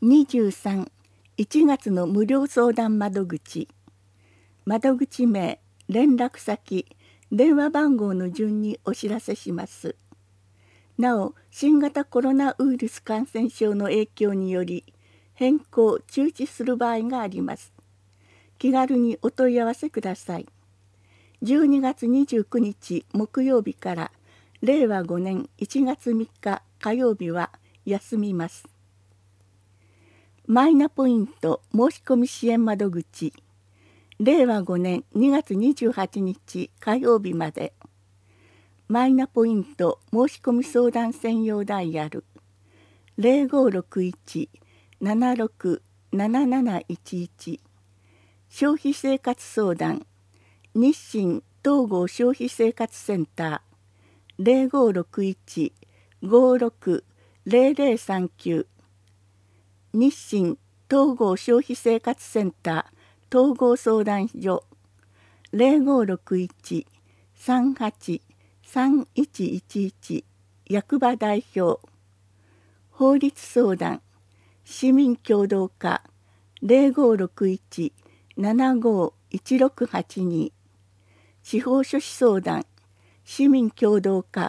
23、1月の無料相談窓口。窓口名、連絡先、電話番号の順にお知らせします。なお、新型コロナウイルス感染症の影響により、変更・中止する場合があります。気軽にお問い合わせください。12月29日木曜日から令和5年1月3日火曜日は休みます。マイナポイント申し込み支援窓口、令和5年2月28日火曜日まで。マイナポイント申し込み相談専用ダイヤル 0561-767711 消費生活相談日清東郷消費生活センター 0561-560039 日清東郷消費生活センター統合相談所 0561-38-3111 役場代表法律相談市民協働課 0561-751682 司法書士相談市民協働課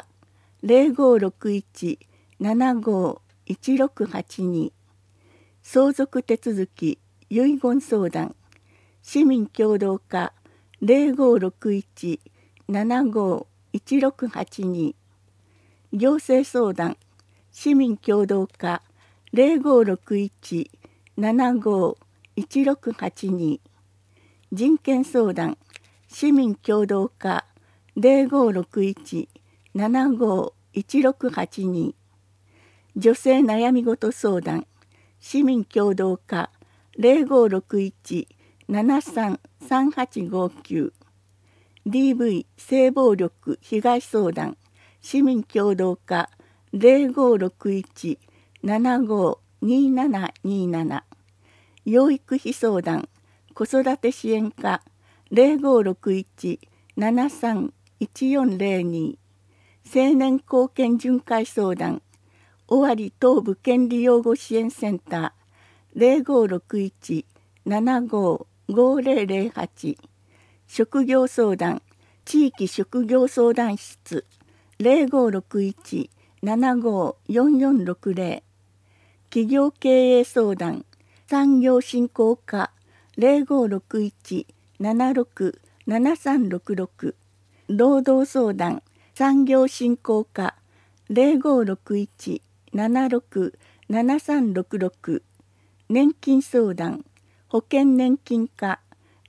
0561-751682 相続手続き遺言相談市民協働課 0561-751682 行政相談市民協働課 0561-751682 人権相談市民協働課 0561-751682 女性悩み事相談市民協働課 0561-733859 DV 性暴力被害相談市民協働課 0561-752727 養育費相談子育て支援課 0561-731402 青年後見巡回相談尾張東部権利擁護支援センター 0561-755008 職業相談地域職業相談室 0561-754460 企業経営相談産業振興課 0561-767366 労働相談産業振興課 0561-767366 年金相談保険年金課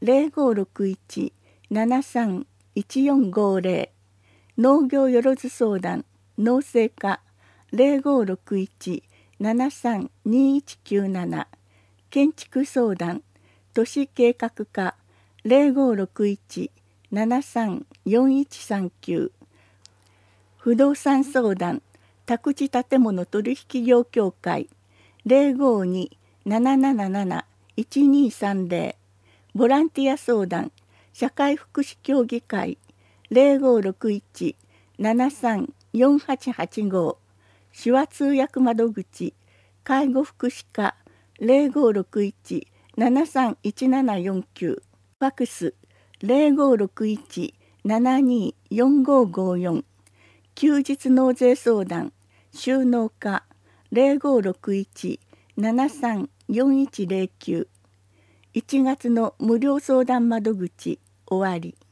0561-731450 農業よろず相談農政課 0561-732197 建築相談都市計画課 0561-734139 不動産相談宅地建物取引業協会 0527771230 ボランティア相談社会福祉協議会 0561-734885 手話通訳窓口介護福祉課 0561-731749 ファクス 0561-724554 休日納税相談収納課 0561-734109 1月の無料相談窓口終わり。